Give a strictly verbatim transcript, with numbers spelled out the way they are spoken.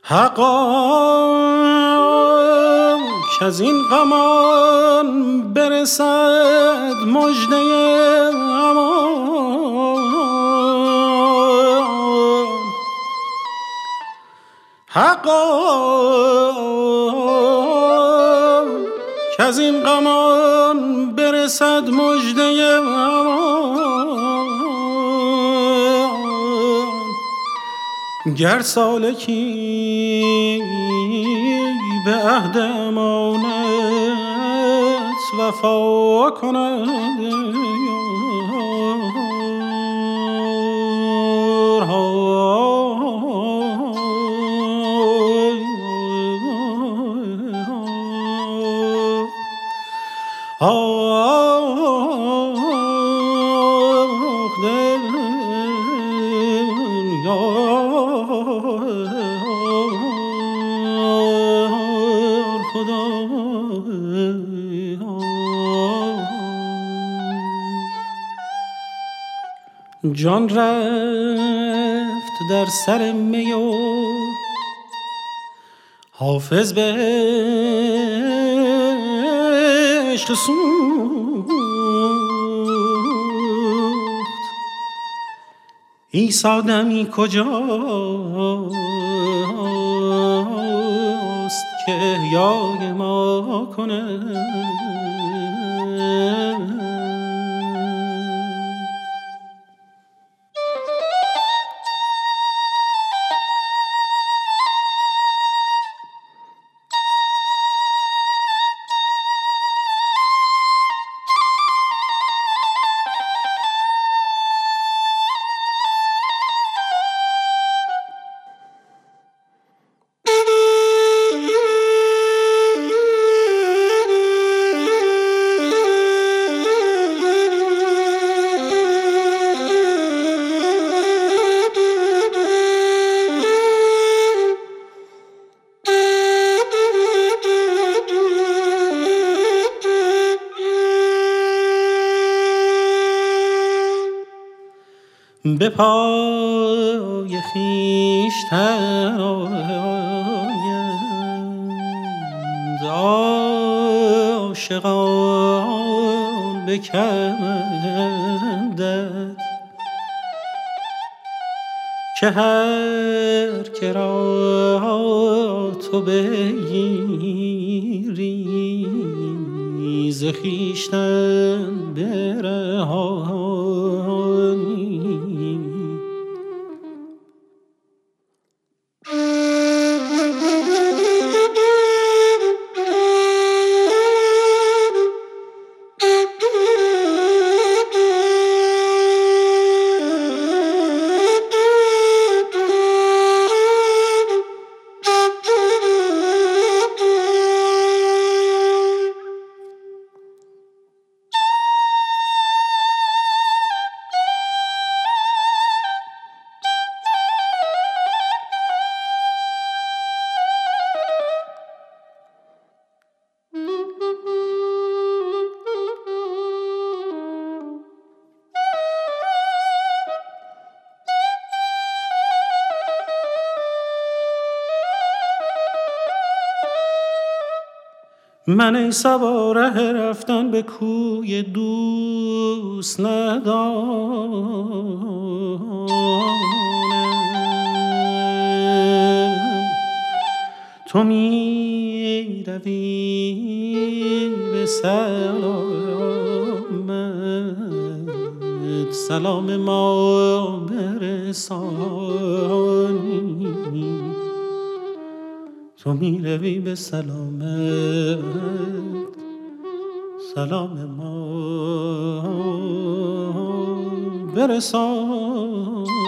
حقا که از این غمان برسد مژده امان، حقا که از این غمان برسد مژده امان. گر سالکی به عهد امانت وفا کند، جان رفت در سر می و حافظ به عشق سوخت. عیسی دمی کجاست که احیای ما کند؟ به پای خویشتن آیند عاشقان به کمندت، که هر که را تو بگیری ز خویشتن برهانی. من ای صبا ره رفتن به کوی دوست ندانم، تو می روی به سلامت، سلام ما برسانی. تو می روی به سلامت، سلام ما برسان.